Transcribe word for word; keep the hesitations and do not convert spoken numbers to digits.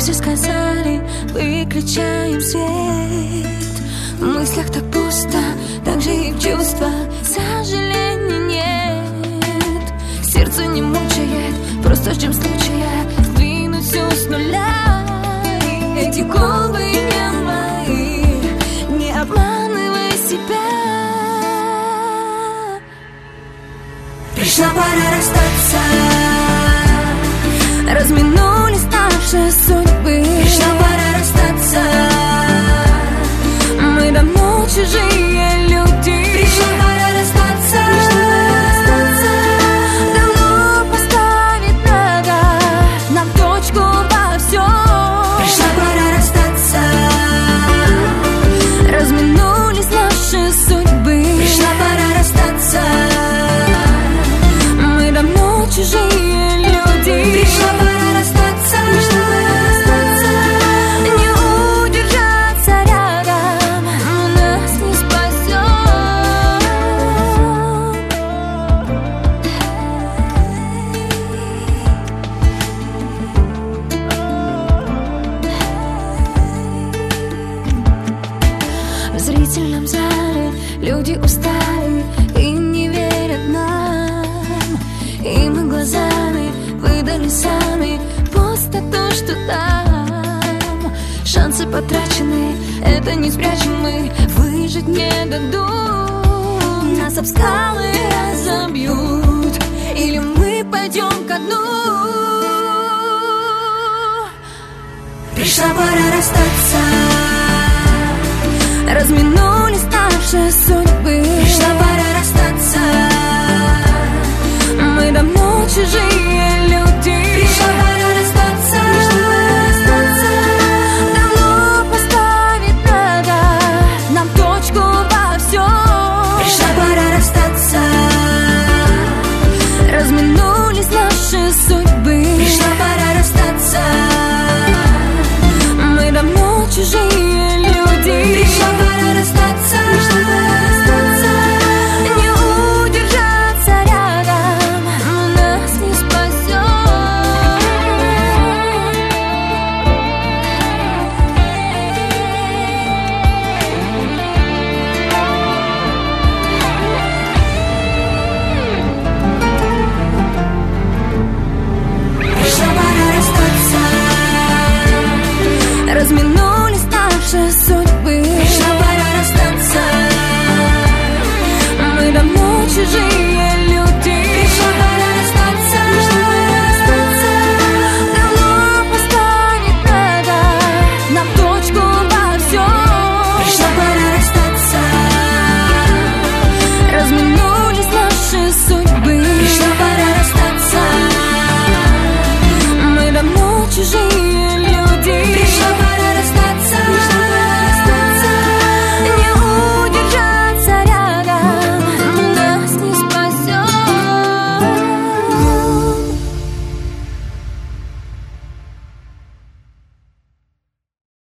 все сказали, выключаем свет. В мыслях так пусто, так же и в чувствах сожаления нет. Сердце не мучает, просто ждем случая сдвинуть все с нуля. И эти губы не мои, не обманывай себя. Пришла пора расстаться, разминулись наши судьбы. Пришла пора расстаться, мы давно чужие люди. Пришла пора расстаться, давно поставить надо нам точку во всем. Пришла пора расстаться, разминулись наши судьбы. Пришла пора расстаться, мы давно чужие люди. Пришла пора расстаться, не удержаться рядом, нас не спасет. В зрительном зале люди устали и не верят нам, и мы глазами выдали сами пустоту, что там. Шансы потрачены, это не спрячем мы, выжить не дадут. Нас об скалы разобьют, или мы пойдем ко дну. Пришла пора расстаться, разминулись наши судьбы. Пришла пора расстаться, мы давно чужие